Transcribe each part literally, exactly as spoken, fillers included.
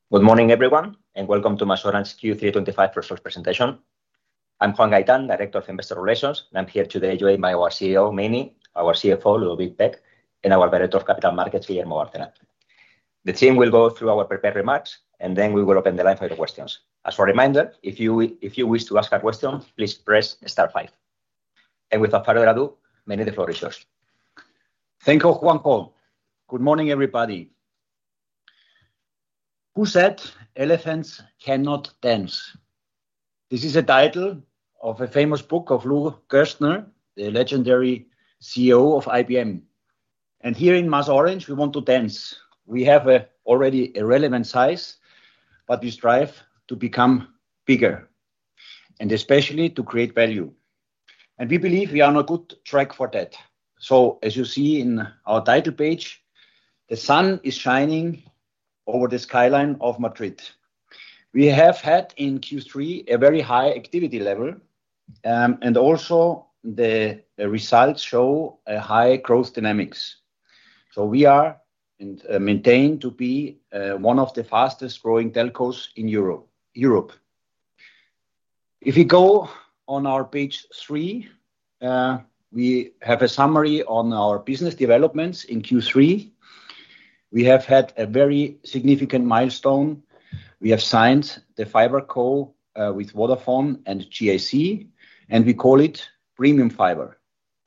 Good morning, everyone, and welcome to MasOrange Q three twenty-five results presentation. I'm Juan Gaitán, Director of Investor Relations, and I'm here today joined by our C E O, Meini, our C F O, Ludovic Pech, and our Director of Capital Markets, Guillermo Bárcena. The team will go through our prepared remarks, and then we will open the line for your questions. As a reminder, if you, if you wish to ask a question, please press star five. And without further ado, Meini, the floor is yours. Thank you, Juanjo. Good morning, everybody. Who said elephants cannot dance? This is a title of a famous book of Lou Gerstner, the legendary C E O of I B M. And here in MasOrange, we want to dance. We have a, already a relevant size, but we strive to become bigger, and especially to create value. And we believe we are on a good track for that. So as you see in our title page, the sun is shining over the skyline of Madrid. We have had in Q three a very high activity level, um, and also the, the results show a high growth dynamics. So we are and, uh, maintained to be uh, one of the fastest growing telcos in Europe. Europe. If we go on our page three, uh, we have a summary on our business developments in Q three. We have had a very significant milestone. We have signed the fiber co uh, with Vodafone and G I C, and we call it Premium Fiber.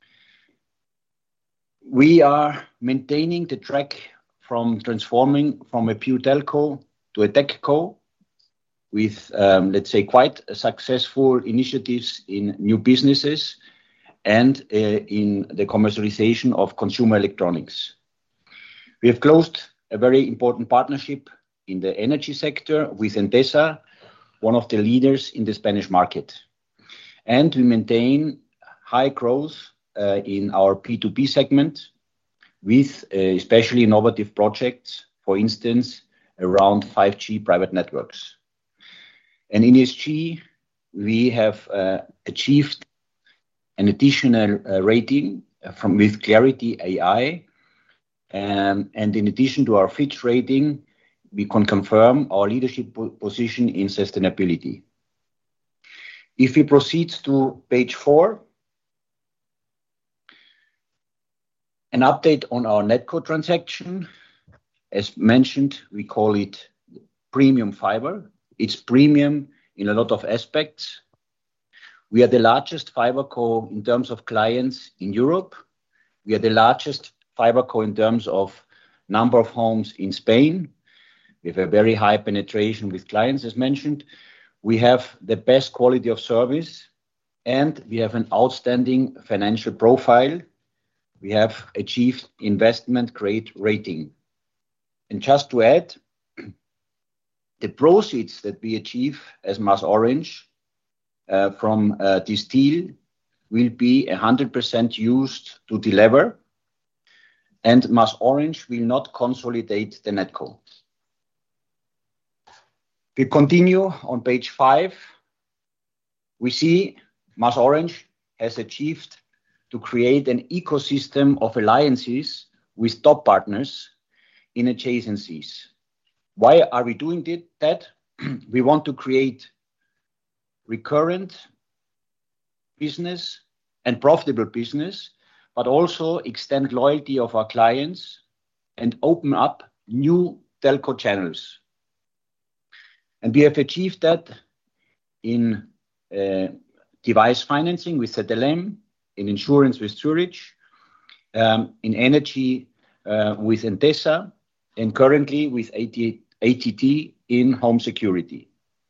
We are maintaining the track from transforming from a pure telco to a tech co with, um, let's say, quite successful initiatives in new businesses and uh, in the commercialization of consumer electronics. We have closed a very important partnership in the energy sector with Endesa, one of the leaders in the Spanish market. And we maintain high growth uh, in our P two P segment with uh, especially innovative projects, for instance, around five G private networks. And in E S G, we have uh, achieved an additional uh, rating from with Clarity A I. Um, and in addition to our Fitch rating, we can confirm our leadership po- position in sustainability. If we proceed to page four, an update on our NetCo transaction. As mentioned, we call it Premium Fiber. It's premium in a lot of aspects. We are the largest fiber co in terms of clients in Europe. We are the largest fiber co in terms of number of homes in Spain. We have a very high penetration with clients, as mentioned. We have the best quality of service, and we have an outstanding financial profile. We have achieved investment grade rating. And just to add, the proceeds that we achieve as MasOrange uh, from uh, this deal will be one hundred percent used to delever, and MasOrange will not consolidate the NetCo. We continue on page five. We see MasOrange has achieved to create an ecosystem of alliances with top partners in adjacencies. Why are we doing that? We want to create recurrent business and profitable business, but also extend loyalty of our clients and open up new telco channels. And we have achieved that in uh, device financing with Z L M, in insurance with Zurich, um, in energy uh, with Endesa, and currently with A T T in home security.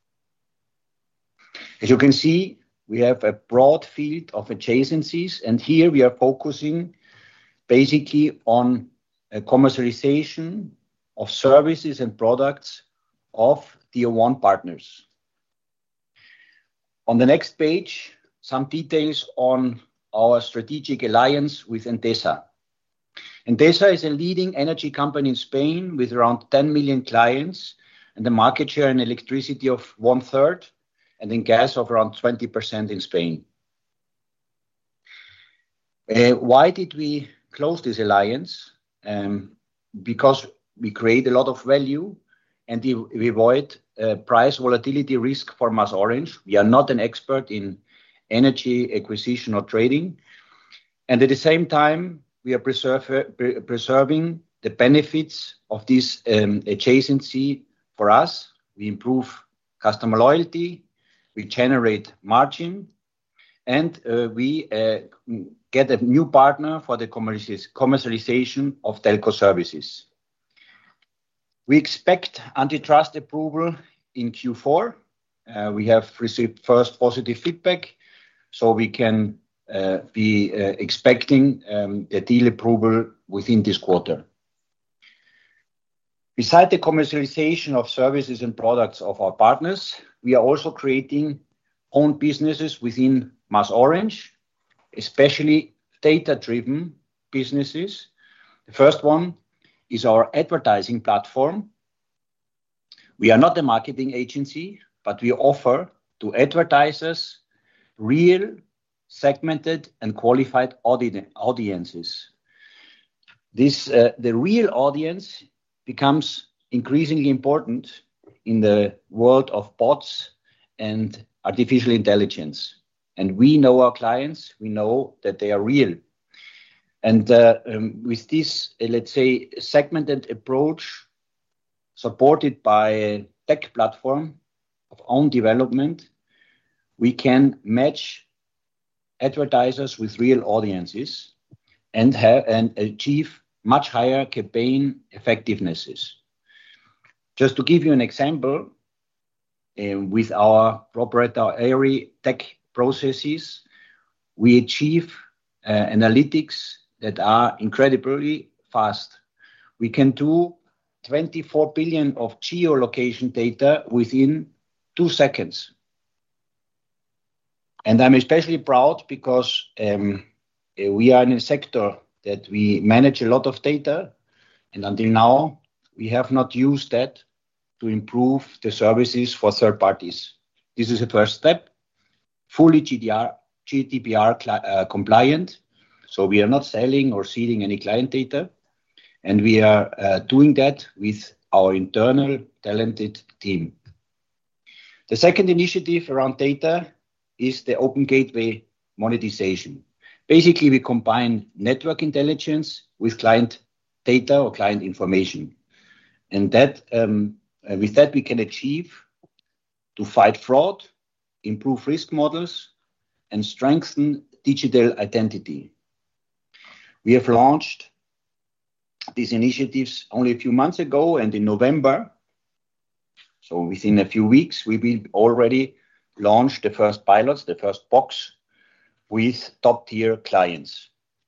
As you can see, we have a broad field of adjacencies, and here we are focusing basically on a commercialization of services and products of tier one partners. On the next page, some details on our strategic alliance with Endesa. Endesa is a leading energy company in Spain with around ten million clients and a market share in electricity of one third and in gas of around twenty percent in Spain. Uh, why did we close this alliance? Um, because we create a lot of value and we, we avoid uh, price volatility risk for MasOrange. We are not an expert in energy acquisition or trading. And at the same time, we are preserve, pre- preserving the benefits of this um, adjacency for us. We improve customer loyalty, we generate margin, and uh, we uh, get a new partner for the commercialization of telco services. We expect antitrust approval in Q four. Uh, we have received first positive feedback, so we can uh, be uh, expecting um, the deal approval within this quarter. Besides the commercialization of services and products of our partners, we are also creating own businesses within MasOrange, especially data-driven businesses. The first one is our advertising platform. We are not a marketing agency, but we offer to advertisers real, segmented, and qualified audi- audiences. This, uh, the real audience becomes increasingly important in the world of bots and artificial intelligence. And we know our clients, we know that they are real. And uh, um, with this, uh, let's say, segmented approach, supported by a tech platform of own development, we can match advertisers with real audiences and have and achieve much higher campaign effectivenesses. Just to give you an example, uh, with our proprietary tech processes, we achieve uh, analytics that are incredibly fast. We can do twenty-four billion of geolocation data within two seconds. And I'm especially proud because um, we are in a sector that we manage a lot of data, and until now, we have not used that to improve the services for third parties. This is a first step, fully G D P R uh, compliant, so we are not selling or seeding any client data, and we are uh, doing that with our internal talented team. The second initiative around data is the Open Gateway monetization. Basically, we combine network intelligence with client data or client information. And that, um, uh, with that, we can achieve to fight fraud, improve risk models, and strengthen digital identity. We have launched these initiatives only a few months ago, and in November, so within a few weeks, we will already launch the first pilots, the first box, with top-tier clients.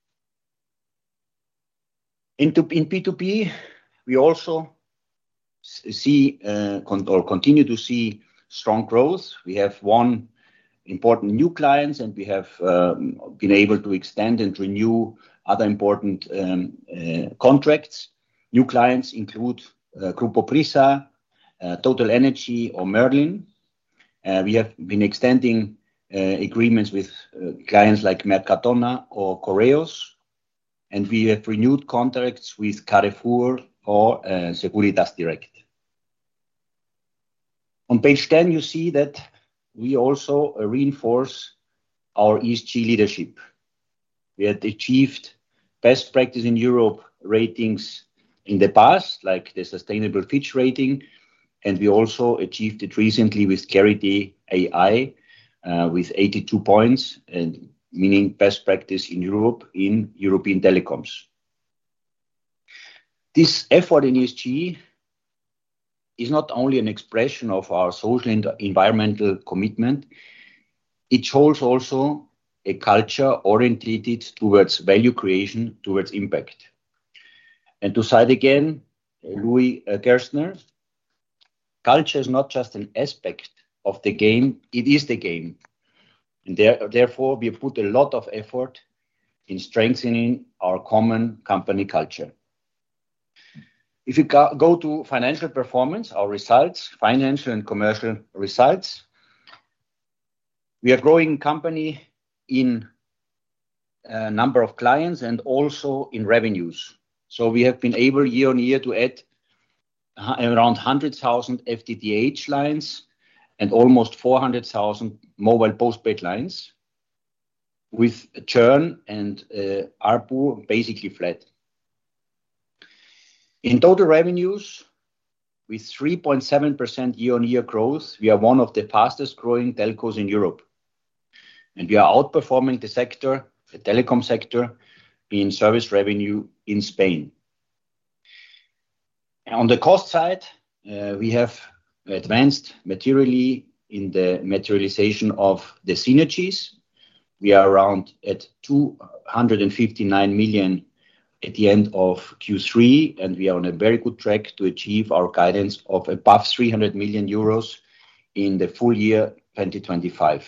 Into, in B two B, we also see uh, con- or continue to see strong growth. We have won important new clients, and we have um, been able to extend and renew other important um, uh, contracts. New clients include uh, Grupo Prisa, uh, Total Energy, or Merlin. Uh, we have been extending uh, agreements with uh, clients like Mercadona or Correos, and we have renewed contracts with Carrefour or uh, Securitas Direct. On page ten, you see that we also uh, reinforce our E S G leadership. We had achieved best practice in Europe ratings in the past, like the Sustainable Fitch rating, and we also achieved it recently with Clarity A I uh, with eighty-two points, and meaning best practice in Europe in European telecoms. This effort in E S G is not only an expression of our social and environmental commitment, it shows also a culture oriented towards value creation, towards impact. And to cite again Louis Gerstner, culture is not just an aspect of the game, it is the game. And there, therefore, we put a lot of effort in strengthening our common company culture. If you go, go to financial performance, our results, financial and commercial results, we are growing company in a number of clients and also in revenues. So we have been able year on year to add around one hundred thousand F T T H lines and almost four hundred thousand mobile postpaid lines, with churn and uh, A R P U basically flat. In total revenues, with three point seven percent year-on-year growth, we are one of the fastest growing telcos in Europe. And we are outperforming the sector, the telecom sector, in service revenue in Spain. On the cost side, uh, we have advanced materially in the materialization of the synergies. We are around at two hundred fifty-nine million at the end of Q three, and we are on a very good track to achieve our guidance of above three hundred million euros in the full year twenty twenty-five.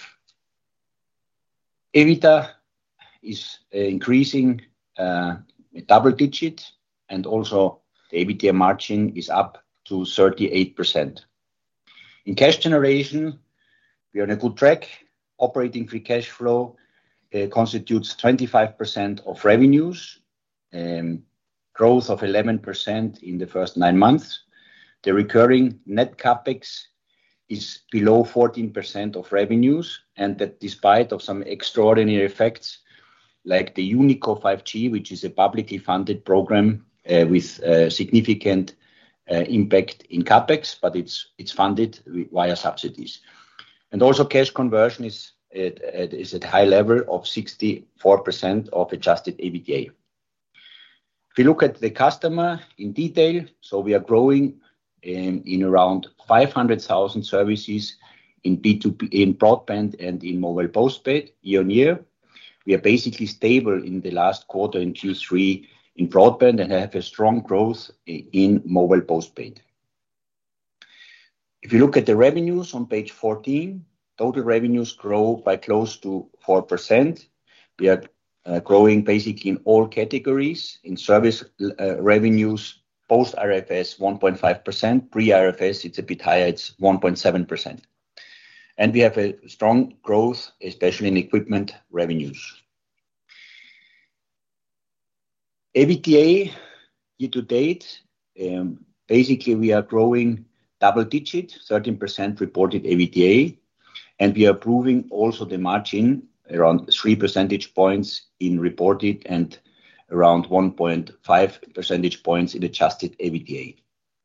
EBITDA is uh, increasing uh, double digit, and also the EBITDA margin is up to thirty-eight percent. In cash generation, we are on a good track. Operating free cash flow uh, constitutes twenty-five percent of revenues, um, growth of eleven percent in the first nine months. The recurring net capex is below fourteen percent of revenues, and that despite of some extraordinary effects like the Unico five G, which is a publicly funded program uh, with uh, significant uh, impact in capex, but it's it's funded via subsidies. And also cash conversion is at, at, is at high level of sixty-four percent of adjusted EBITDA. If you look at the customer in detail, so we are growing in, in around five hundred thousand services in B two B, in broadband and in mobile postpaid year on year. We are basically stable in the last quarter in Q three in broadband and have a strong growth in mobile postpaid. If you look at the revenues on page fourteen, total revenues grow by close to four percent. We are uh, growing basically in all categories. In service uh, revenues, post R F S one point five percent, pre-R F S it's a bit higher, it's one point seven percent. And we have a strong growth, especially in equipment revenues. EBITDA year to date, um, basically we are growing double digit, thirteen percent reported EBITDA, and we are improving also the margin around three percentage points in reported and around one point five percentage points in adjusted EBITDA.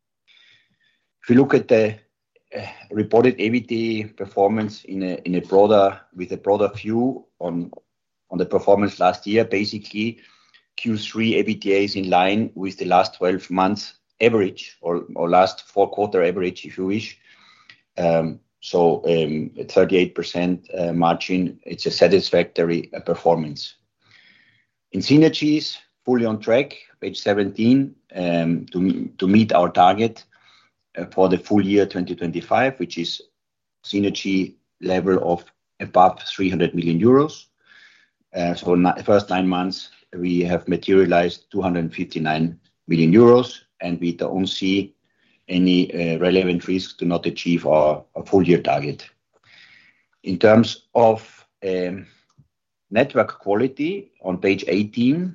If you look at the uh, reported EBITDA performance in a in a broader with a broader view on on the performance last year, basically Q three EBITDA is in line with the last twelve months average or, or last four quarter average, if you wish. Um, so um, thirty-eight percent uh, margin, it's a satisfactory uh, performance. In synergies, fully on track, page seventeen, um, to, to meet our target uh, for the full year twenty twenty-five, which is synergy level of above three hundred million euros. Uh, so in the first nine months, we have materialized two hundred fifty-nine million euros, and we don't see any uh, relevant risks to not achieve our, our full year target. In terms of um, network quality, on page eighteen,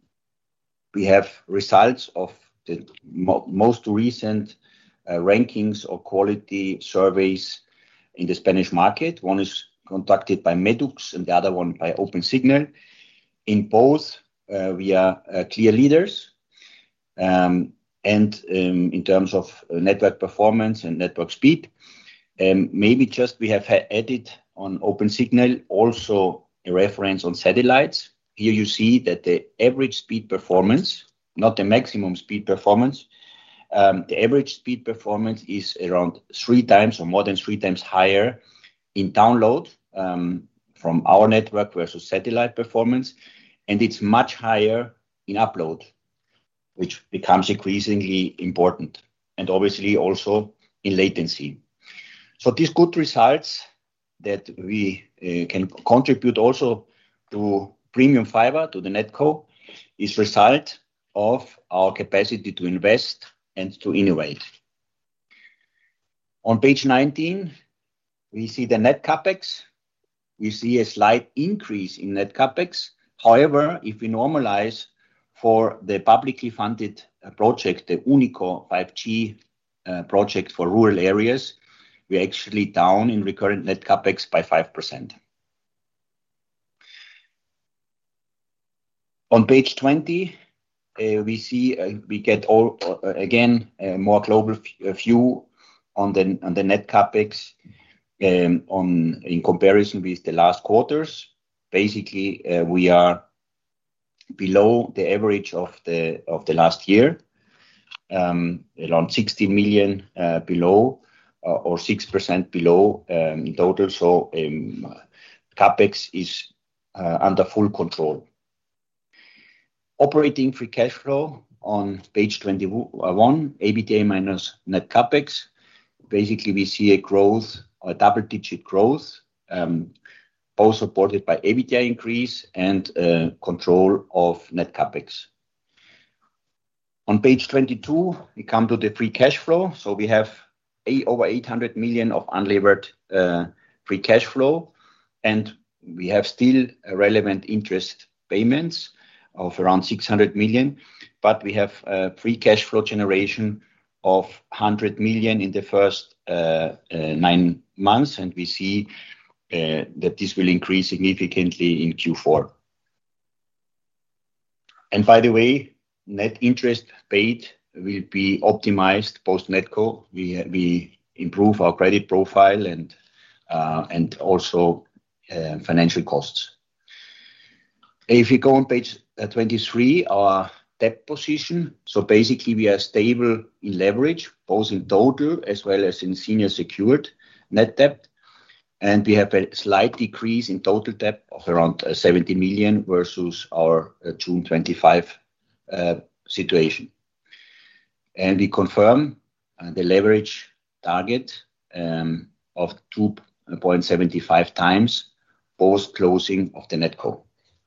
we have results of the mo most recent uh, rankings or quality surveys in the Spanish market. One is conducted by Medux and the other one by Opensignal. In both, uh, we are uh, clear leaders. Um, and um, in terms of uh, network performance and network speed, um, maybe just we have added on Opensignal also a reference on satellites. Here you see that the average speed performance, not the maximum speed performance, um, the average speed performance is around three times or more than three times higher in download um, from our network versus satellite performance, and it's much higher in upload, which becomes increasingly important, and obviously also in latency. So these good results that we uh, can contribute also to premium fiber, to the NetCo, is result of our capacity to invest and to innovate. On page nineteen, we see the net capex. We see a slight increase in net capex. However, if we normalize for the publicly funded project, the Unico five G uh, project for rural areas, we're actually down in recurrent net CapEx by five percent. On page twenty, uh, we see uh, we get all uh, again a more global f- view on the on the net CapEx um, on in comparison with the last quarters. Basically, uh, we are below the average of the of the last year, um, around sixty million uh, below, uh, or six percent below um, in total. So um, CapEx is uh, under full control. Operating free cash flow on page twenty-one, EBITDA minus net CapEx. Basically, we see a growth, a double-digit growth, um, both supported by EBITDA increase and uh, control of net CapEx. On page twenty-two, we come to the free cash flow. So we have eight, over eight hundred million of unlevered uh, free cash flow, and we have still relevant interest payments of around six hundred million, but we have uh, free cash flow generation of one hundred million in the first uh, uh, nine months, and we see uh, that this will increase significantly in Q four. And by the way, net interest paid will be optimized post-NetCo. We we improve our credit profile and uh, and also uh, financial costs. If you go on page twenty-three, our debt position. So basically, we are stable in leverage, both in total as well as in senior secured net debt. And we have a slight decrease in total debt of around uh, seventy million versus our uh, June twenty-five uh, situation. And we confirm uh, the leverage target um, of two point seven five times post closing of the NetCo.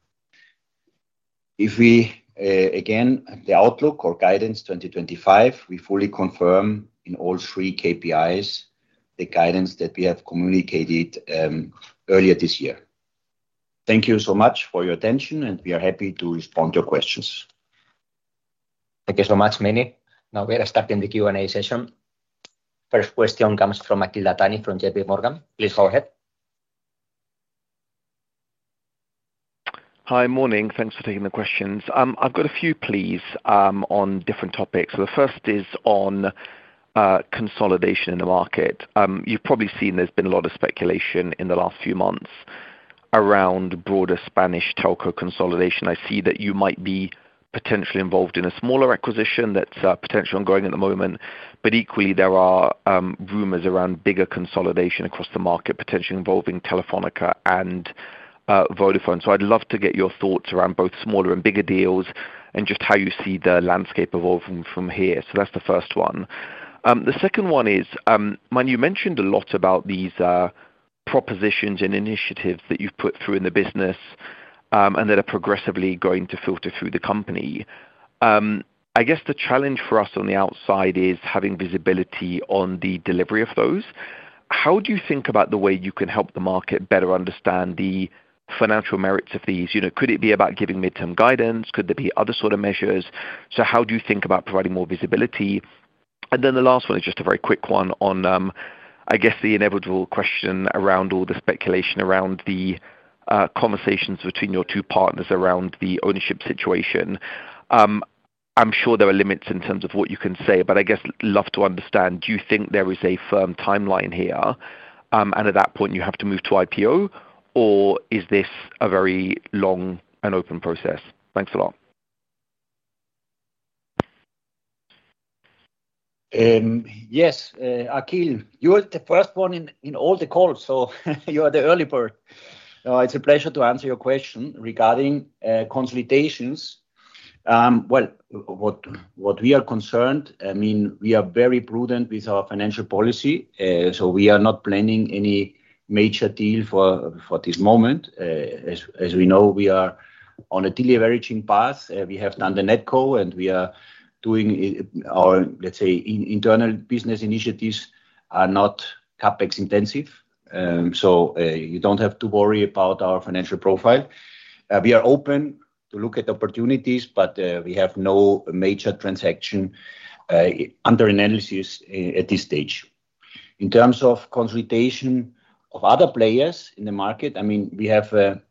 If we, uh, again, the outlook or guidance twenty twenty-five, we fully confirm in all three K P Is the guidance that we have communicated um, earlier this year. Thank you so much for your attention, and we are happy to respond to your questions. Thank you so much, Meini. Now we are starting the Q and A session. First question comes from Akhil Dattani from J P Morgan. Please go ahead. Hi, morning. Thanks for taking the questions. Um, I've got a few, please, um, on different topics. So the first is on uh, consolidation in the market. Um, you've probably seen there's been a lot of speculation in the last few months around broader Spanish telco consolidation. I see that you might be potentially involved in a smaller acquisition that's uh, potentially ongoing at the moment, but equally there are um, rumors around bigger consolidation across the market, potentially involving Telefónica and Uh, Vodafone. So I'd love to get your thoughts around both smaller and bigger deals and just how you see the landscape evolving from here. So that's the first one. Um, the second one is, um, Man, you mentioned a lot about these uh, propositions and initiatives that you've put through in the business um, and that are progressively going to filter through the company. Um, I guess the challenge for us on the outside is having visibility on the delivery of those. How do you think about the way you can help the market better understand the financial merits of these? You know, could it be about giving midterm guidance? Could there be other sort of measures? So how do you think about providing more visibility? And then the last one is just a very quick one on, um, I guess, the inevitable question around all the speculation around the uh, conversations between your two partners around the ownership situation. Um, I'm sure there are limits in terms of what you can say, but I guess love to understand, do you think there is a firm timeline here? Um, and at that point you have to move to I P O, or is this a very long and open process? Thanks a lot. Um, yes, uh, Akhil, you are the first one in, in all the calls, so you are the early bird. Uh, it's a pleasure to answer your question regarding uh, consolidations. Um, well, what what we are concerned, I mean, we are very prudent with our financial policy, uh, so we are not planning any major deal for for this moment. Uh, as as we know, we are on a deleveraging path. Uh, we have done the NetCo, and we are doing our, let's say, in, internal business initiatives are not CapEx intensive, um, so uh, you don't have to worry about our financial profile. Uh, we are open to look at opportunities, but uh, we have no major transaction uh, under analysis uh, at this stage. In terms of consolidation of other players in the market, I mean, we have a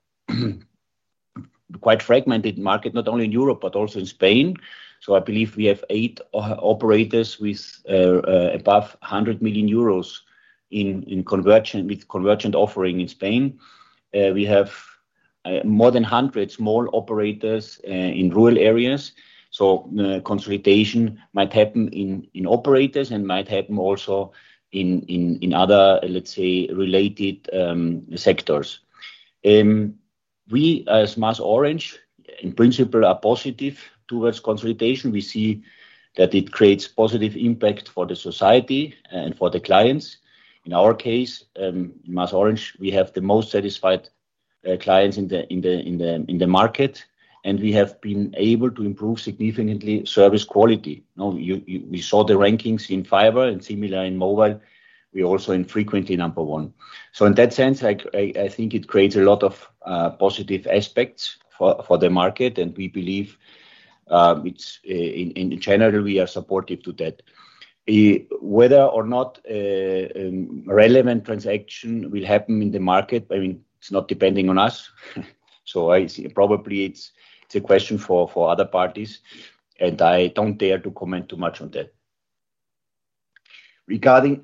quite fragmented market, not only in Europe, but also in Spain. So I believe we have eight uh, operators with uh, uh, above one hundred million euros in, in convergent, with convergent offering in Spain. Uh, we have uh, more than one hundred small operators uh, in rural areas. So uh, consolidation might happen in, in operators and might happen also in, in, in other, let's say, related um, sectors. Um, we as MasOrange, in principle, are positive towards consolidation. We see that it creates positive impact for the society and for the clients. In our case, um, in MasOrange, we have the most satisfied uh, clients in the in the in the in the market, and we have been able to improve significantly service quality. No, you, you, we saw the rankings in fiber and similar in mobile. We also in frequently number one. So in that sense, I, I, I think it creates a lot of uh, positive aspects for, for the market, and we believe uh, it's uh, in, in general we are supportive to that. Uh, whether or not uh, um, relevant transaction will happen in the market, I mean, it's not depending on us. So I see probably it's it's a question for, for other parties, and I don't dare to comment too much on that. Regarding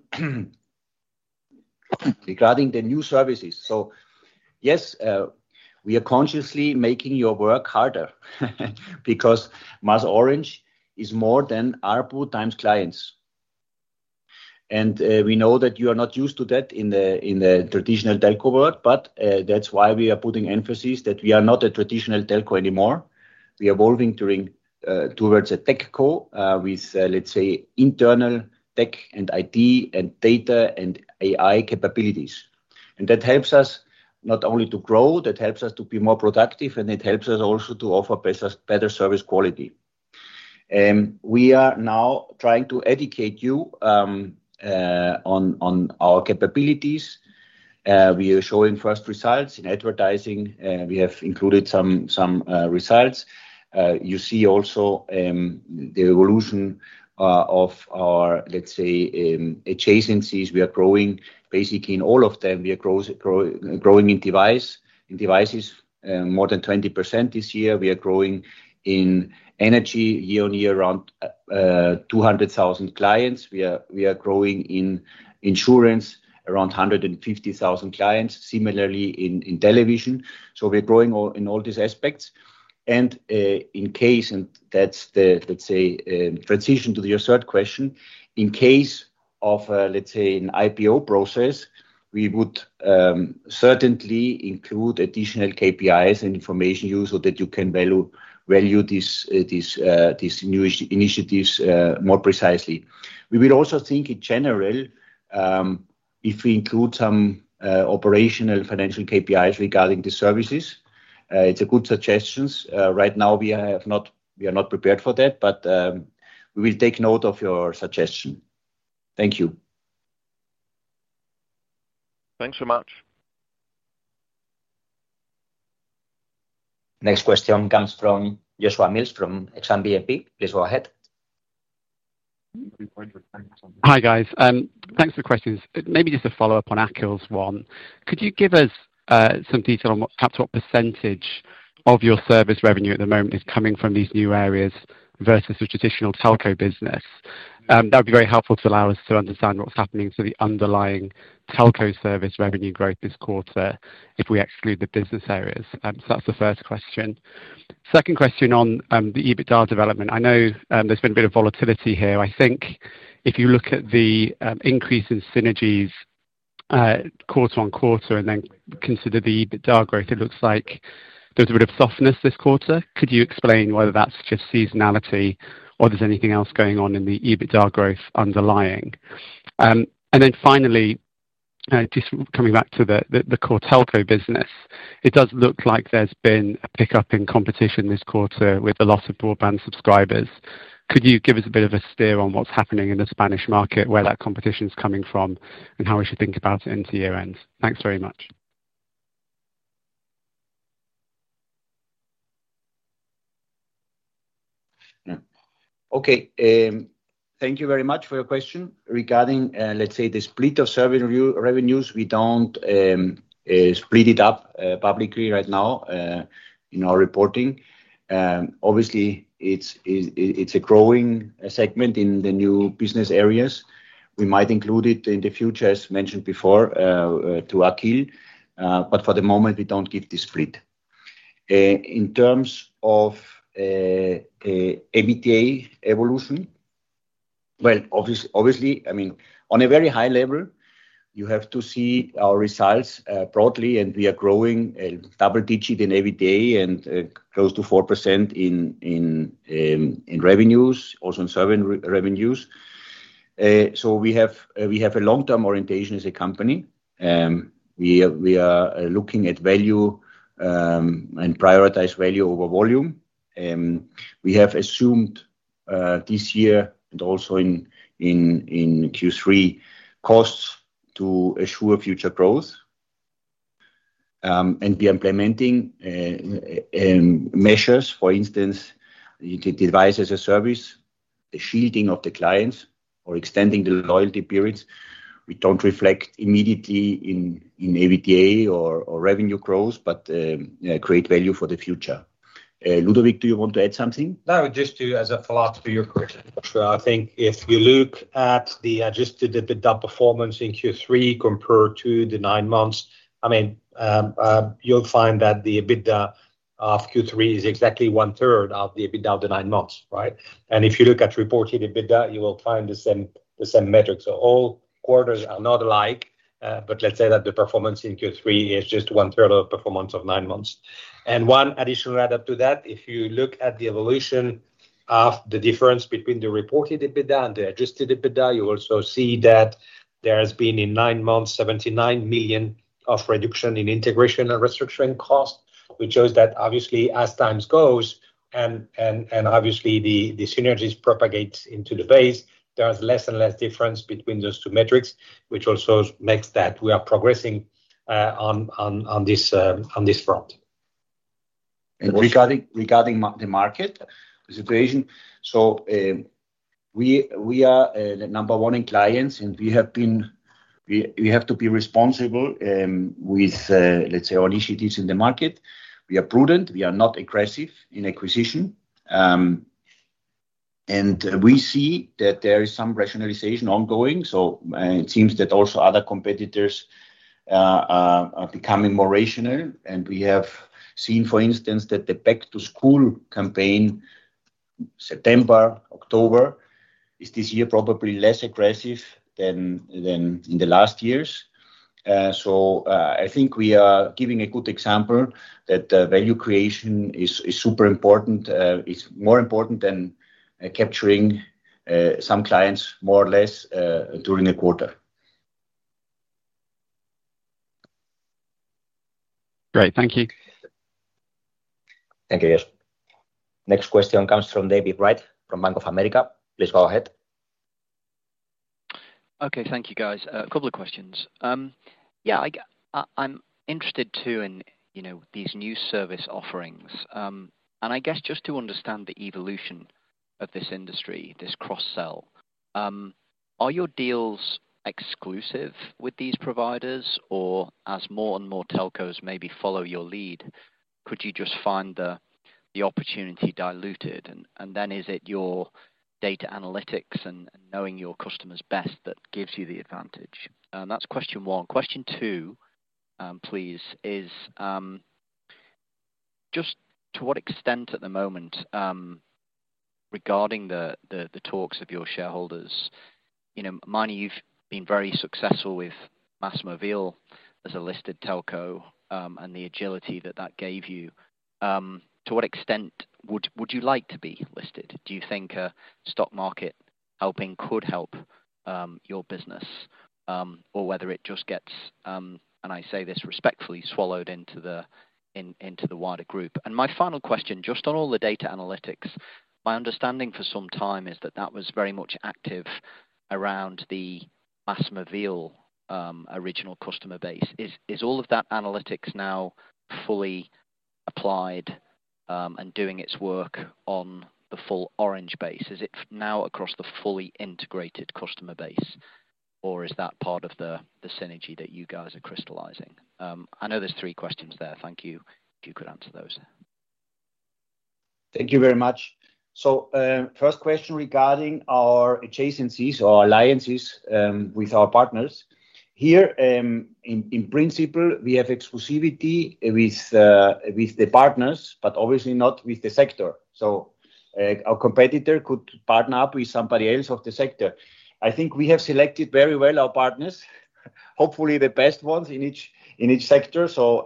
regarding the new services, so yes, uh, we are consciously making your work harder because MasOrange is more than A R P U times clients, and uh, we know that you are not used to that in the in the traditional telco world, but uh, that's why we are putting emphasis that we are not a traditional telco anymore. We are evolving during uh, towards a tech co uh, with uh, let's say internal tech and I T and data and A I capabilities. And that helps us not only to grow, that helps us to be more productive, and it helps us also to offer better, better service quality. Um, we are now trying to educate you um, uh, on, on our capabilities. Uh, we are showing first results in advertising. Uh, we have included some, some uh, results. Uh, you see also um, the evolution Uh, of our, let's say, um, adjacencies. We are growing basically in all of them. We are grow, grow, growing in device, in devices uh, more than twenty percent this year. We are growing in energy year on year around uh, two hundred thousand clients. We are we are growing in insurance around one hundred fifty thousand clients. Similarly in, in television. So we're growing all, in all these aspects. And uh, in case, and that's the, let's say, uh, transition to your third question, in case of, uh, let's say, an I P O process, we would um, certainly include additional K P Is and information you so that you can value value these uh, these uh, these new initiatives uh, more precisely. We will also think in general um, if we include some uh, operational financial K P Is regarding the services. Uh, it's a good suggestions. Uh, right now we have not we are not prepared for that, but um, we will take note of your suggestion. Thank you. Thanks so much. Next question comes from Joshua Mills from Exane B N P. Please go ahead. Hi guys. Um, thanks for the questions. Maybe just a follow up on Akhil's one. Could you give us Uh, some detail on what, perhaps what percentage of your service revenue at the moment is coming from these new areas versus the traditional telco business? Um, that would be very helpful to allow us to understand what's happening to the underlying telco service revenue growth this quarter if we exclude the business areas. Um, so that's the first question. Second question on um, the EBITDA development. I know um, there's been a bit of volatility here. I think if you look at the um, increase in synergies Uh, quarter on quarter and then consider the EBITDA growth, it looks like there's a bit of softness this quarter. Could you explain whether that's just seasonality or there's anything else going on in the EBITDA growth underlying? Um, and then finally, uh, just coming back to the, the, the core telco business, it does look like there's been a pickup in competition this quarter with the loss of broadband subscribers. Could you give us a bit of a steer on what's happening in the Spanish market, where that competition is coming from, and how we should think about it into year end? Thanks very much. Okay. Um, thank you very much for your question. Regarding, uh, let's say, the split of service revenue, revenues, we don't um, uh, split it up uh, publicly right now uh, in our reporting. Um, obviously, it's, it's it's a growing segment in the new business areas. We might include it in the future, as mentioned before, uh, uh, to Akhil, uh, but for the moment, we don't give this split. Uh, in terms of uh, uh, EBITDA evolution, well, obviously, obviously, I mean, on a very high level, you have to see our results uh, broadly, and we are growing uh, double digit in EBITDA and uh, close to four percent in in um, in revenues, also in service re- revenues. Uh, so we have uh, we have a long-term orientation as a company. Um, we are, we are uh, looking at value um, and prioritize value over volume. Um, we have assumed uh, this year and also in in in Q three costs to assure future growth. Um, and we are implementing uh, um, measures, for instance, the device as a service, the shielding of the clients, or extending the loyalty periods. We don't reflect immediately in, in EBITDA or, or revenue growth, but um, uh, create value for the future. Uh, Ludovic, do you want to add something? No, just to, as a follow-up to your question, I think if you look at the adjusted EBITDA performance in Q three compared to the nine months, I mean, um, uh, you'll find that the EBITDA of Q three is exactly one third of the EBITDA of the nine months, right? And if you look at reported EBITDA, you will find the same the same metrics. So all quarters are not alike, uh, but let's say that the performance in Q three is just one third of the performance of nine months. And one additional add up to that, if you look at the evolution of the difference between the reported EBITDA and the adjusted EBITDA, you also see that there has been in nine months seventy-nine million of reduction in integration and restructuring costs, which shows that obviously as time goes and and and obviously the, the synergies propagate into the base, there's less and less difference between those two metrics, which also makes that we are progressing uh, on on on this um, on this front. And regarding regarding ma- the market, the situation, so um, we we are uh, the number one in clients, and we have been we we have to be responsible um, with uh, let's say our initiatives in the market. We are prudent. We are not aggressive in acquisition, um, and uh, we see that there is some rationalization ongoing. So uh, it seems that also other competitors uh, are, are becoming more rational, and we have seen, for instance, that the back to school campaign, September, October, is this year probably less aggressive than, than in the last years. Uh, so uh, I think we are giving a good example that uh, value creation is, is super important. Uh, it's more important than uh, capturing uh, some clients more or less uh, during a quarter. Great, thank you. Thank you, yes. Next question comes from David Wright from Bank of America. Please go ahead. Okay, thank you, guys. Uh, a couple of questions. Um, yeah, I, I, I'm interested too in you know these new service offerings, um, and I guess just to understand the evolution of this industry, this cross-sell. Um, are your deals exclusive with these providers, or as more and more telcos maybe follow your lead, could you just find the the opportunity diluted? And, and then is it your data analytics and, and knowing your customers best that gives you the advantage? Um, that's question one. Question two, um, please, is um, just to what extent at the moment, um, regarding the, the, the talks of your shareholders, you know, Meini, you've been very successful with Massimo Vil as a listed telco, um, and the agility that that gave you. Um, to what extent would would you like to be listed? Do you think a stock market helping could help um, your business, um, or whether it just gets, um, and I say this respectfully, swallowed into the in, into the wider group? And my final question, just on all the data analytics, my understanding for some time is that that was very much active around the Massimo Vil um, original customer base. Is is all of that analytics now fully applied um, and doing its work on the full Orange base? Is it now across the fully integrated customer base, or is that part of the synergy that you guys are crystallizing? I know there's three questions there. Thank you if you could answer those. Thank you very much. So, first question regarding our adjacencies or alliances with our partners. Here, in principle, we have exclusivity with the partners, but obviously not with the sector. So, our competitor could partner up with somebody else of the sector. I think we have selected very well our partners, hopefully the best ones in each sector. So,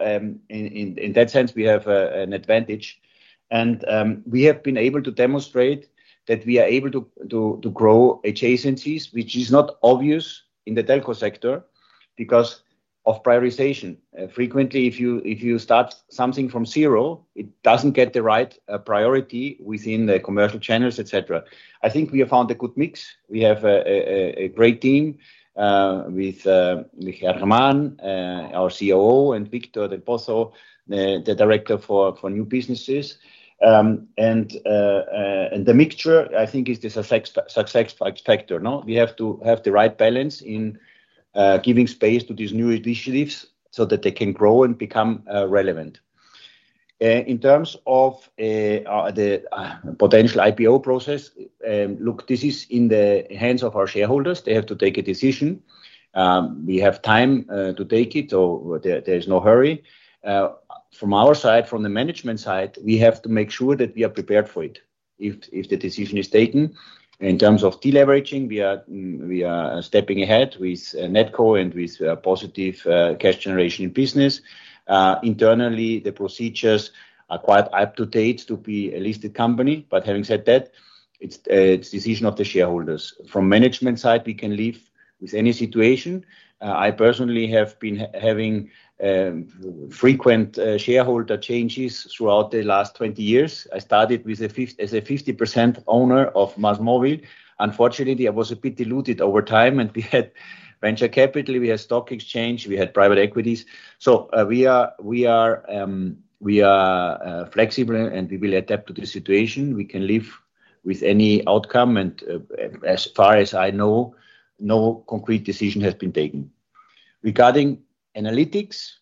in that sense, we have an advantage. And we have been able to demonstrate that we are able to grow adjacencies, which is not obvious in the telco sector because of prioritization. Frequently, if you start something from zero, it doesn't get the right priority within the commercial channels, et cetera. I think we have found a good mix. We have a great team with Germán, our C O O, and Victor del Pozo, the director for new businesses. Um, and, uh, uh, and the mixture, I think, is the success, success factor. No, we have to have the right balance in uh, giving space to these new initiatives so that they can grow and become uh, relevant. Uh, in terms of uh, uh, the uh, potential I P O process, um, look, this is in the hands of our shareholders. They have to take a decision. Um, we have time uh, to take it, so there, there is no hurry. Uh, From our side, from the management side, we have to make sure that we are prepared for it. If if the decision is taken, in terms of deleveraging, we are we are stepping ahead with uh, Netco and with uh, positive uh, cash generation in business. Uh, internally, the procedures are quite up to date to be a listed company. But having said that, it's uh, it's decision of the shareholders. From management side, we can live with any situation. Uh, I personally have been ha- having Um, frequent uh, shareholder changes throughout the last twenty years. I started with a fifty, as a fifty percent owner of MásMóvil. Unfortunately, I was a bit diluted over time, and we had venture capital, we had stock exchange, we had private equities. So uh, we are we are um, we are uh, flexible, and we will adapt to the situation. We can live with any outcome, and uh, as far as I know, no concrete decision has been taken regarding analytics.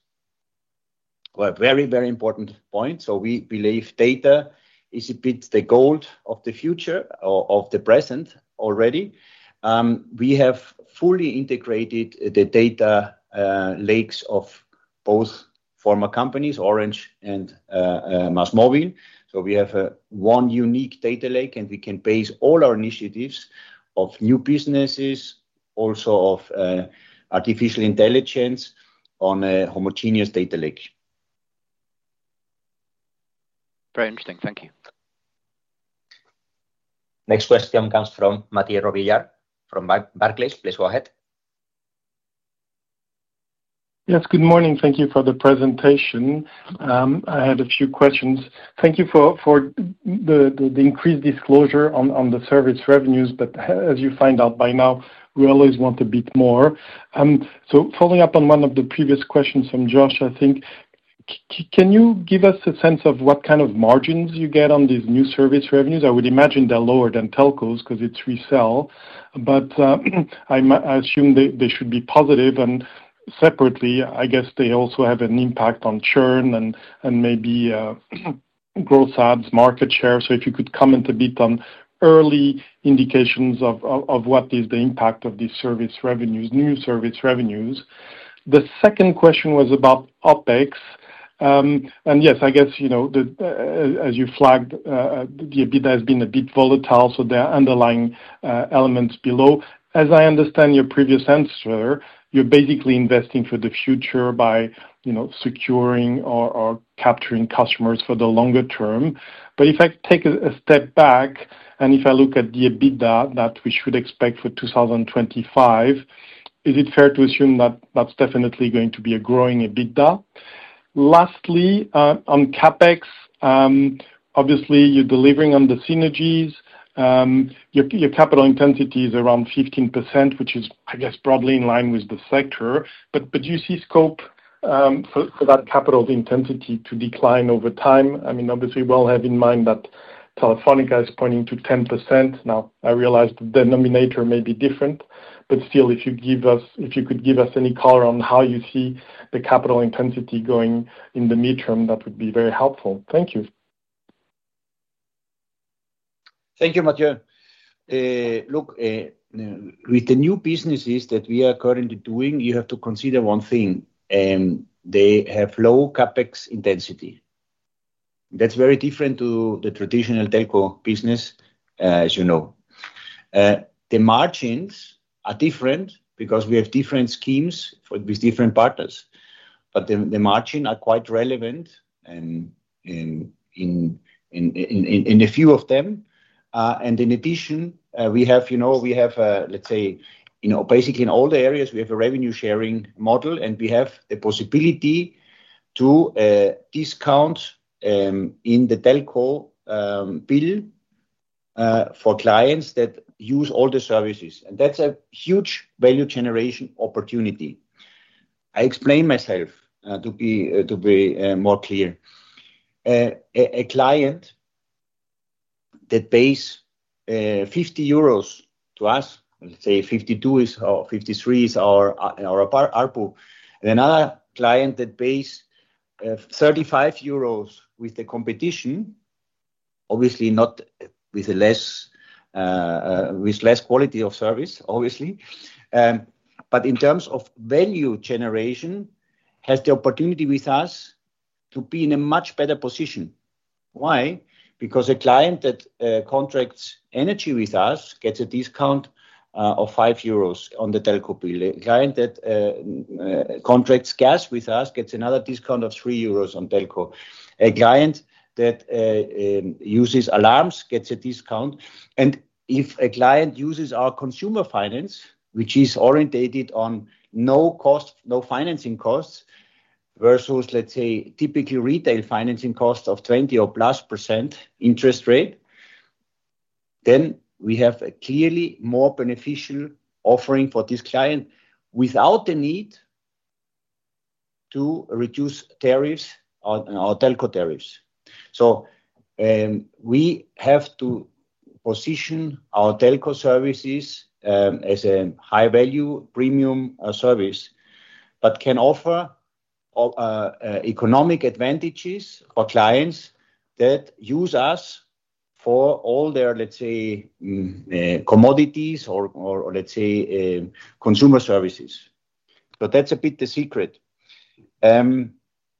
Well, very, very important point. So we believe data is a bit the gold of the future or of the present already. Um, we have fully integrated the data uh, lakes of both former companies, Orange and uh, uh, MásMóvil. So we have a one unique data lake, and we can base all our initiatives of new businesses, also of uh, artificial intelligence, on a homogeneous data lake. Very interesting. Thank you. Next question comes from Mathieu Robillard from Bar- Barclays. Please go ahead. Yes, good morning. Thank you for the presentation. Um, I had a few questions. Thank you for, for the, the, the increased disclosure on, on the service revenues, but as you find out by now, we always want a bit more. Um, so following up on one of the previous questions from Josh, I think, c- can you give us a sense of what kind of margins you get on these new service revenues? I would imagine they're lower than telcos because it's resell, but uh, I, I assume they, they should be positive, and separately, I guess they also have an impact on churn and, and maybe uh, growth adds, market share. So if you could comment a bit on early indications of, of, of what is the impact of these service revenues, new service revenues. The second question was about OpEx. Um, and yes, I guess, you know, the, uh, as you flagged, uh, the EBITDA has been a bit volatile, so there are underlying uh, elements below. As I understand your previous answer, you're basically investing for the future by, you know, securing or, or capturing customers for the longer term. But if I take a, a step back, and if I look at the EBITDA that we should expect for two thousand twenty-five, is it fair to assume that that's definitely going to be a growing EBITDA? Lastly, uh, on CapEx, um, obviously you're delivering on the synergies. Um, your, your capital intensity is around fifteen percent, which is, I guess, broadly in line with the sector. But but do you see scope um, for, for that capital intensity to decline over time? I mean, obviously, we'll have in mind that Telefonica is pointing to ten percent. Now, I realize the denominator may be different, but still, if you give us, if you could give us any color on how you see the capital intensity going in the midterm, that would be very helpful. Thank you. Thank you, Mathieu. Uh, look, uh, with the new businesses that we are currently doing, you have to consider one thing. Um, they have low capex intensity. That's very different to the traditional telco business, uh, as you know. Uh, the margins are different because we have different schemes for, with different partners. But the, the margin are quite relevant um, in, in, in, in, in a few of them. Uh, and in addition, uh, we have, you know, we have, uh, let's say, you know, basically in all the areas, we have a revenue sharing model, and we have the possibility to uh, discount um, in the telco um, bill uh, for clients that use all the services. And that's a huge value generation opportunity. I explain myself uh, to be, uh, to be uh, more clear. Uh, a, a client that pays uh, fifty euros to us, let's say fifty-two is or fifty-three is our our A R P U, and another client that pays uh, thirty-five euros with the competition, obviously not with a less uh, uh, with less quality of service, obviously, um, but in terms of value generation, has the opportunity with us to be in a much better position. Why? Because a client that uh, contracts energy with us gets a discount uh, of five euros on the telco bill. A client that uh, uh, contracts gas with us gets another discount of three euros on telco. A client that uh, um, uses alarms gets a discount. And if a client uses our consumer finance, which is orientated on no cost, no financing costs, versus, let's say, typically retail financing cost of twenty or plus percent interest rate, then we have a clearly more beneficial offering for this client without the need to reduce tariffs on our telco tariffs. So um, we have to position our telco services um, as a high value premium uh, service, but can offer Of, uh, uh, economic advantages for clients that use us for all their, let's say, um, uh, commodities or, or, or, let's say, uh, consumer services. So that's a bit the secret. Um,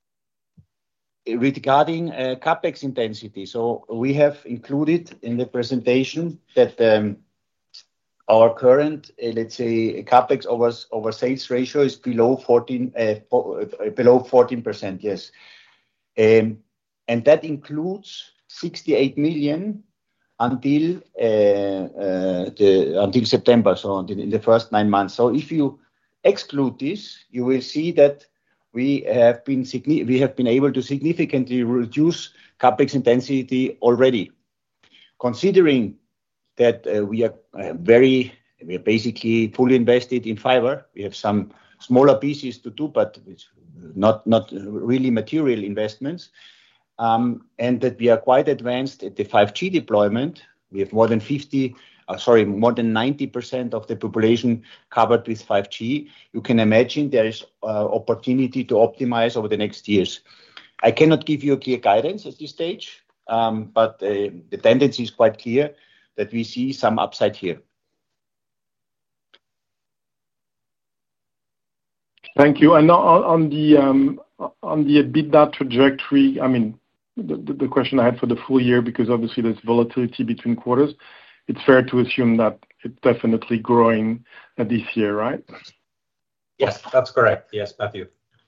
regarding uh, capex intensity, so we have included in the presentation that um, our current, uh, let's say, capex over over sales ratio is below fourteen, uh, below fourteen percent. Yes, um, and that includes sixty-eight million until uh, uh, the until September, so in the first nine months. So if you exclude this, you will see that we have been we have been able to significantly reduce capex intensity already, considering that uh, we are uh, very, we are basically fully invested in fiber. We have some smaller pieces to do, but it's not, not really material investments. Um, and that we are quite advanced at the five G deployment. We have more than fifty, uh, sorry, more than ninety percent of the population covered with five G. You can imagine there is uh, opportunity to optimize over the next years. I cannot give you a clear guidance at this stage, um, but uh, the tendency is quite clear that we see some upside here. Thank you. And on, on the um, on the EBITDA trajectory, I mean, the, the question I had for the full year, because obviously there's volatility between quarters, it's fair to assume that it's definitely growing uh, this year, right? Yes, that's correct. Yes, Matthew.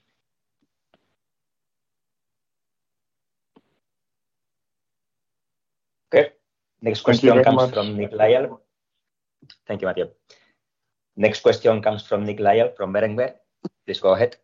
Okay. Next question comes much. from Nick Lyall. Thank you, Matthew. Next question comes from Nick Lyall from Berenberg. Please go ahead.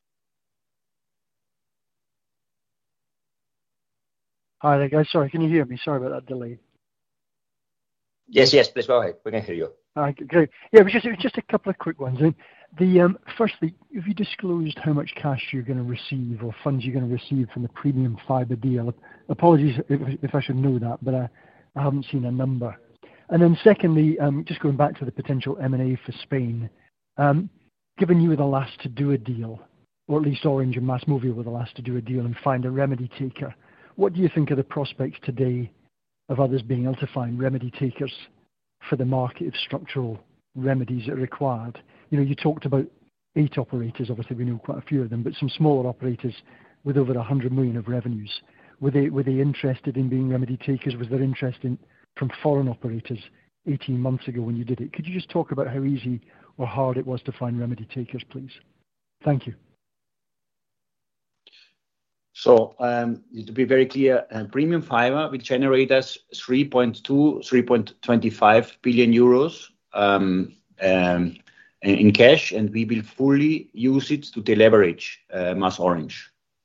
Hi there, guys. Sorry, can you hear me? Sorry about that delay. Yes, yes, please go ahead. We can hear you. Uh, great. Yeah, it was just, it was just a couple of quick ones. The um, firstly, have you disclosed how much cash you're going to receive or funds you're going to receive from the premium fiber deal? Apologies if, if I should know that, but I, I haven't seen a number. And then secondly, um, just going back to the potential M and A for Spain, um, given you were the last to do a deal, or at least Orange and MásMóvil were the last to do a deal and find a remedy taker, what do you think of the prospects today of others being able to find remedy takers for the market of structural remedies that are required? You know, you talked about eight operators, obviously we know quite a few of them, but some smaller operators with over one hundred million of revenues. Were they, were they interested in being remedy takers? Was there interest in, from foreign operators eighteen months ago when you did it? Could you just talk about how easy or hard it was to find remedy takers, please? Thank you. So um, to be very clear, uh, premium fiber will generate us three point two, three point two five billion euros um, um, in cash, and we will fully use it to deleverage uh, MasOrange.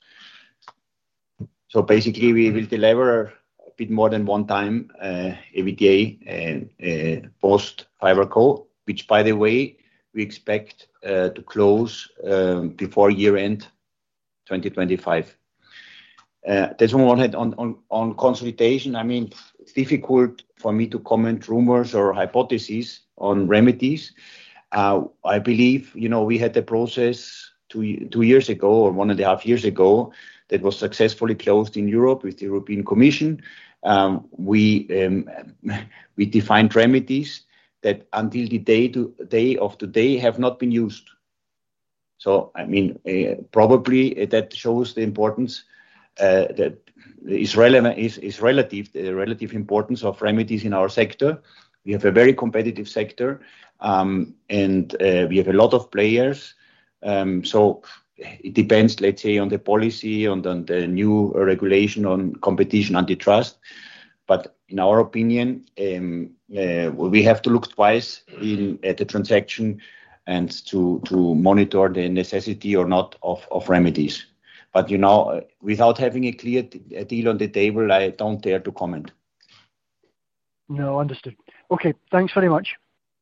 So basically, we will deliver a bit more than one time uh, EBITDA uh, uh, post FiberCo, which, by the way, we expect uh, to close um, before year end twenty twenty-five. Uh, there's one head on, on, on consolidation. I mean, it's difficult for me to comment rumors or hypotheses on remedies. Uh, I believe, you know, we had a process two, two years ago or one and a half years ago that was successfully closed in Europe with the European Commission. Um, we um, we defined remedies that until the day, to, day of today have not been used. So, I mean, uh, probably that shows the importance uh, that is relevant is, is relative the relative importance of remedies in our sector. We have a very competitive sector, um, and uh, we have a lot of players. Um, so it depends, let's say, on the policy, on the, on the new regulation on competition antitrust. But in our opinion, um, uh, we have to look twice in, at the transaction and to, to monitor the necessity or not of, of remedies. But, you know, without having a clear t- a deal on the table, I don't dare to comment. No, understood. Okay, thanks very much.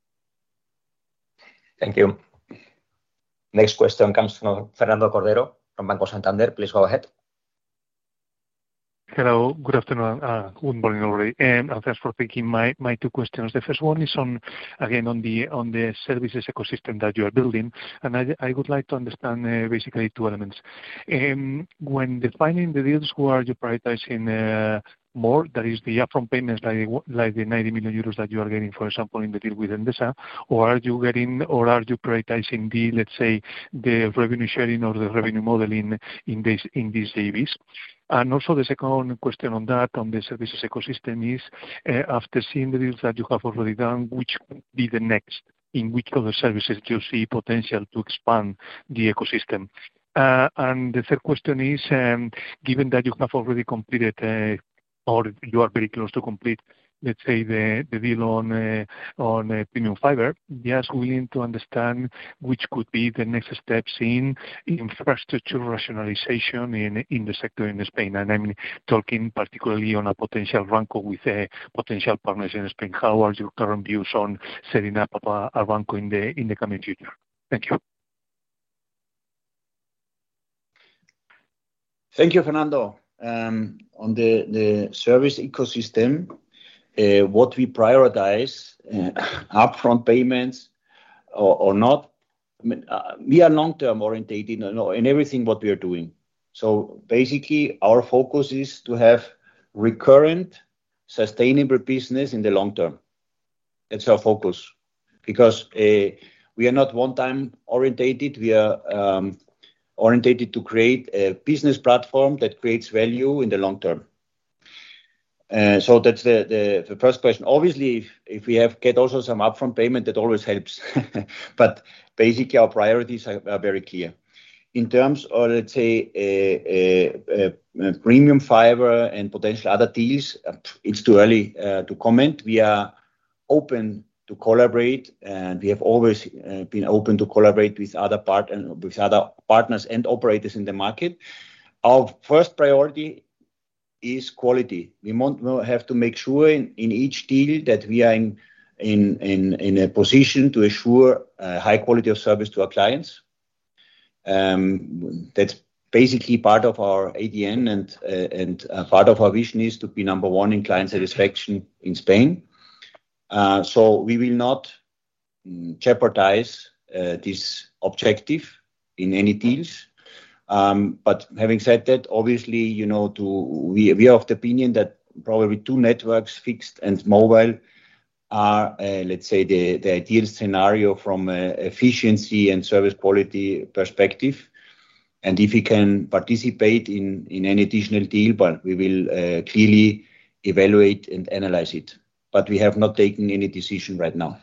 Thank you. Next question comes from Fernando Cordero from Banco Santander. Please go ahead. Hello, good afternoon, uh, good morning already, um, and thanks for taking my, my two questions. The first one is on, again, on the on the services ecosystem that you are building, and I, I would like to understand uh, basically two elements. Um, when defining the deals, who are you prioritizing uh, more? That is the upfront payments, like like the ninety million euros that you are getting, for example, in the deal with Endesa, or are you getting, or are you prioritizing the, let's say, the revenue sharing or the revenue model in in this in these J Vs? And also the second question on that, on the services ecosystem is, uh, after seeing the deals that you have already done, which would be the next? In which other services do you see potential to expand the ecosystem? Uh, and the third question is, um, given that you have already completed, uh, or you are very close to complete, let's say, the, the deal on uh, on uh, premium fiber, just willing to understand which could be the next steps in infrastructure rationalization in in the sector in Spain. And I'm talking particularly on a potential RANCO with uh, potential partners in Spain. How are your current views on setting up a, a RANCO in the in the coming future? Thank you. Thank you, Fernando. Um, on the, the service ecosystem, Uh, what we prioritize, uh, upfront payments or, or not. I mean, uh, we are long-term orientated in, in everything what we are doing. So basically, our focus is to have recurrent, sustainable business in the long term. That's our focus, because uh, we are not one-time orientated. We are um, orientated to create a business platform that creates value in the long term. Uh, so that's the, the, the first question. Obviously, if, if we have get also some upfront payment, that always helps. But basically, our priorities are, are very clear. In terms of, let's say, a, a, a premium fiber and potential other deals, it's too early uh, to comment. We are open to collaborate, and we have always uh, been open to collaborate with other part and with other partners and operators in the market. Our first priority is quality. We want, we have to make sure in, in each deal that we are in, in, in, in a position to assure uh, high quality of service to our clients. Um, that's basically part of our A D N, and, uh, and uh, part of our vision is to be number one in client satisfaction in Spain. Uh, so we will not um, jeopardize uh, this objective in any deals. Um, but having said that, obviously, you know, to we, we are of the opinion that probably two networks, fixed and mobile, are, uh, let's say, the, the ideal scenario from an efficiency and service quality perspective. And if we can participate in, in any additional deal, but we will uh, clearly evaluate and analyze it. But we have not taken any decision right now.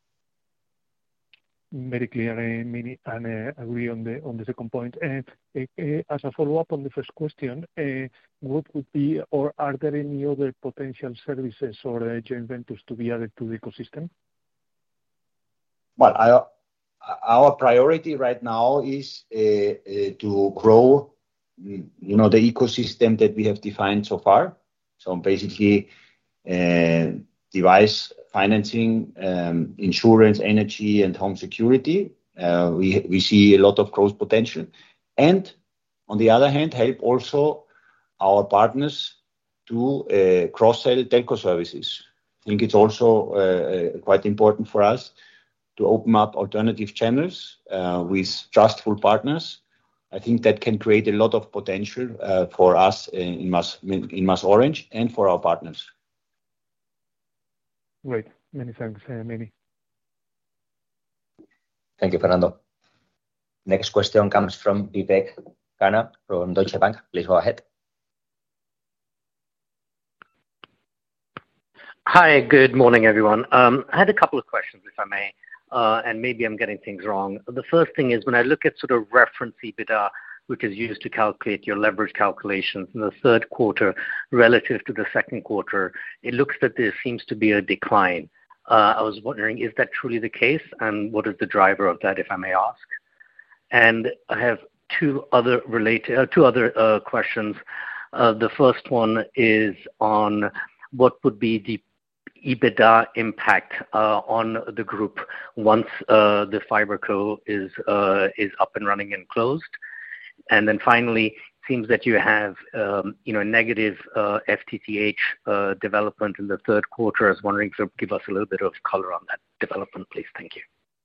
Very clear, uh, Mini, and uh, agree on the on the second point. Uh, uh, as a follow-up on the first question, uh, what would be, or are there any other potential services or uh, joint ventures to be added to the ecosystem? Well, our, our priority right now is uh, uh, to grow, you know, the ecosystem that we have defined so far. So basically, uh, device financing, um, insurance, energy, and home security. Uh, we we see a lot of growth potential, and on the other hand, help also our partners to uh, cross-sell telco services. I think it's also uh, quite important for us to open up alternative channels uh, with trustful partners. I think that can create a lot of potential uh, for us in Mas in MasOrange and for our partners. Great. Many thanks, uh, Many. Thank you, Fernando. Next question comes from Vivek Khanna from Deutsche Bank. Please go ahead. Hi, good morning, everyone. Um, I had a couple of questions, if I may, uh, and maybe I'm getting things wrong. The first thing is when I look at sort of reference EBITDA, which is used to calculate your leverage calculations in the third quarter relative to the second quarter, it looks that there seems to be a decline. Uh, I was wondering, is that truly the case? And what is the driver of that, if I may ask? And I have two other related, uh, two other uh, questions. Uh, the first one is on what would be the EBITDA impact uh, on the group once uh, the FiberCo is uh, is up and running and closed. And then finally, it seems that you have, um, you know, negative uh, F T T H uh, development in the third quarter. I was wondering if you could give us a little bit of color on that development, please. Thank you.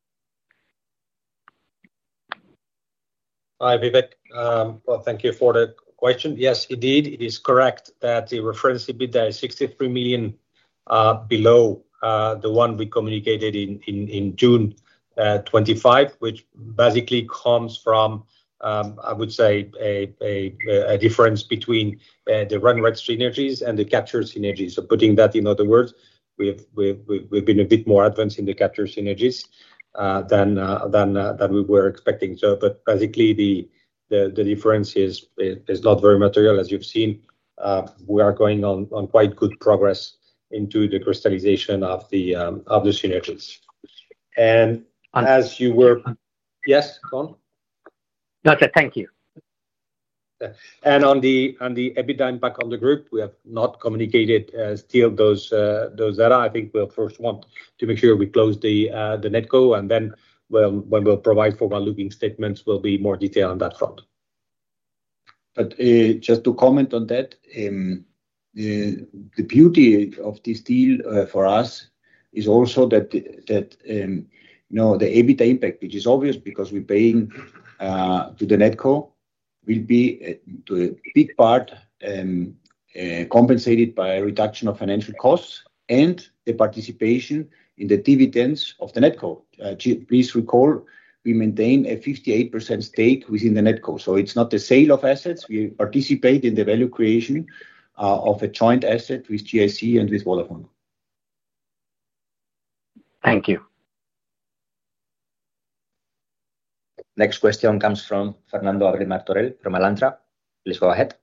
Hi, Vivek. Um, well, thank you for the question. Yes, indeed, it is correct that the reference EBITDA is sixty-three million uh, below uh, the one we communicated in, in, in June uh, twenty-five, which basically comes from Um, I would say a, a, a difference between uh, the run rate synergies and the capture synergies. So putting that in other words, we've we've we've been a bit more advanced in the capture synergies uh, than uh, than uh, than we were expecting. So, but basically the the, the difference is, is is not very material, as you've seen. Uh, we are going on on quite good progress into the crystallization of the um, of the synergies. And as you were, yes, go on. No, thank you. And on the on the EBITDA impact on the group, we have not communicated uh, still those uh, those data. I think we'll first want to make sure we close the uh, the NetCo, and then well, when we'll provide forward-looking statements, will be more detail on that front. But uh, just to comment on that, um, the the beauty of this deal uh, for us is also that that um, you know, the EBITDA impact, which is obvious because we're paying uh, to the NetCo, will be uh, to a big part um, uh, compensated by a reduction of financial costs and the participation in the dividends of the NetCo. Uh, please recall, we maintain a fifty-eight percent stake within the NetCo. So it's not the sale of assets. We participate in the value creation uh, of a joint asset with G I C and with Vodafone. Thank you. Next question comes from Fernando Abril-Martorell from Alantra. Please go ahead.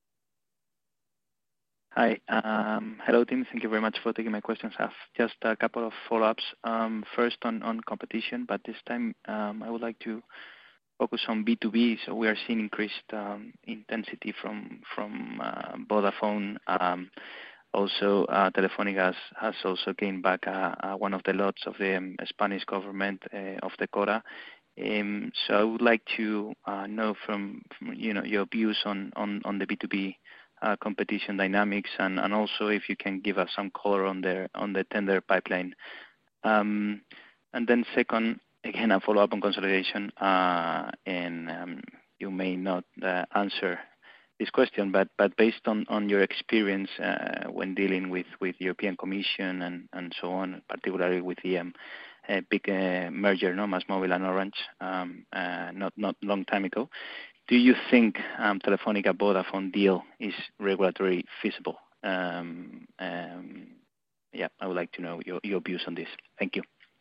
Hi. Um, hello, team. Thank you very much for taking my questions. I have just a couple of follow-ups. Um, first on, on competition, but this time um, I would like to focus on B two B. So we are seeing increased um, intensity from from uh, Vodafone um, also uh, Telefónica has, has also gained back uh, uh, one of the lots of the um, Spanish government uh, of the Cora. Um, so I would like to uh, know from, from you know your views on, on, on the B two B uh, competition dynamics, and, and also if you can give us some color on the on the tender pipeline. Um, and then second, again, a follow up on consolidation, uh, and um, you may not uh, answer this question, but but based on, on your experience uh, when dealing with, with European Commission and, and so on, particularly with the um, uh, big uh, merger, no, MásMóvil and Orange, um, uh, not not long time ago, do you think um, Telefónica Vodafone deal is regulatory feasible? Um, um, yeah, I would like to know your, your views on this. Thank you.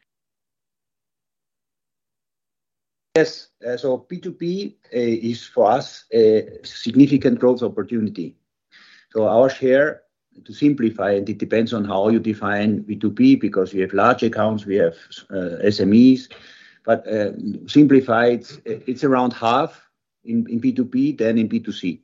Yes. Uh, so B two B uh, is for us a significant growth opportunity. So our share, to simplify, and it depends on how you define B two B, because we have large accounts, we have uh, S M Es, but uh, simplified, it's around half in, in B two B than in B two C.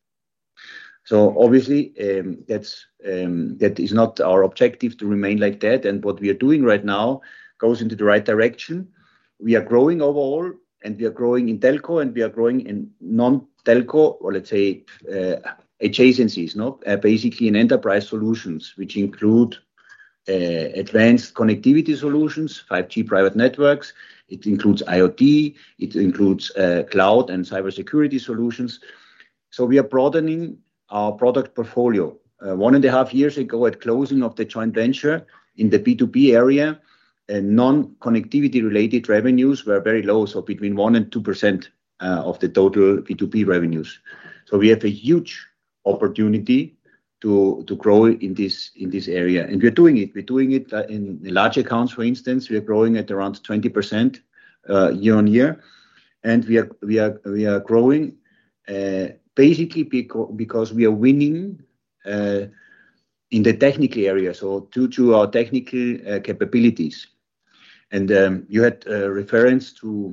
So obviously um, that's um, that is not our objective to remain like that. And what we are doing right now goes into the right direction. We are growing overall, and we are growing in telco, and we are growing in non-telco, or let's say uh, adjacencies, no? Uh, basically in enterprise solutions, which include uh, advanced connectivity solutions, five G private networks. It includes IoT. It includes uh, cloud and cybersecurity solutions. So we are broadening our product portfolio. Uh, one and a half years ago, at closing of the joint venture in the B two B area, Uh, non-connectivity related revenues were very low, so between one and two percent uh, of the total B two B revenues. So we have a huge opportunity to to grow in this in this area, and we're doing it. We're doing it uh, in large accounts, for instance. We are growing at around twenty percent uh, year on year, and we are we are we are growing uh, basically because because we are winning uh, in the technical area. So due to our technical uh, capabilities. And um, you had uh, reference to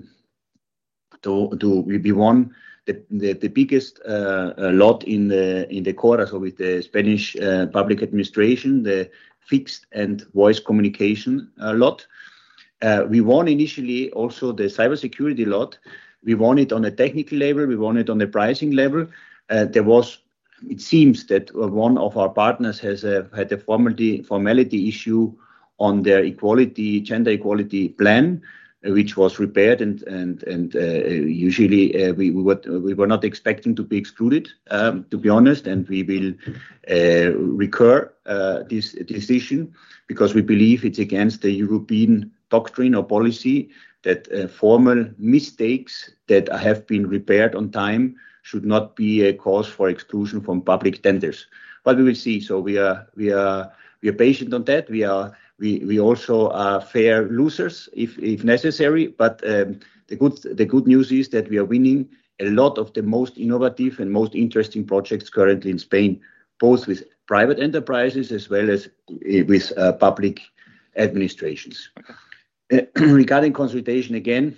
to to we won the the, the biggest uh, uh, lot in the in the Cora, so with the Spanish uh, public administration, the fixed and voice communication uh, lot. Uh, we won initially also the cybersecurity lot. We won it on a technical level. We won it on the pricing level. Uh, there was, it seems that one of our partners has a, had a formality formality issue on their equality, gender equality plan, uh, which was repaired, and and and uh, usually uh, we we were we were not expecting to be excluded, um, to be honest, and we will uh, recur uh, this decision because we believe it's against the European doctrine or policy that uh, formal mistakes that have been repaired on time should not be a cause for exclusion from public tenders. But we will see. So we are we are we are patient on that. We are. We, we also are fair losers if, if necessary, but um, the good the good news is that we are winning a lot of the most innovative and most interesting projects currently in Spain, both with private enterprises as well as with uh, public administrations. Okay. Uh, regarding consultation, again,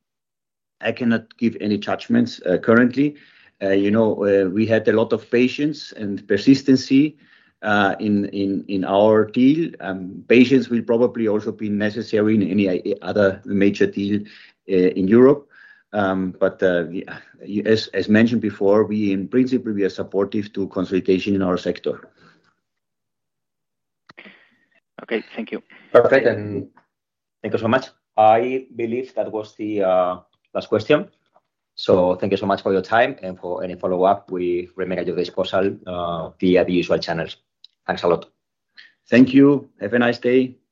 I cannot give any judgments uh, currently. Uh, you know, uh, we had a lot of patience and persistency Uh, in in in our deal. Um, patience will probably also be necessary in any other major deal uh, in Europe. Um, but uh, as as mentioned before, we in principle we are supportive to consolidation in our sector. Okay, thank you. Perfect, and thank you so much. I believe that was the uh, last question. So thank you so much for your time, and for any follow up, we remain at your disposal uh, via the usual channels. Thanks a lot. Thank you. Have a nice day.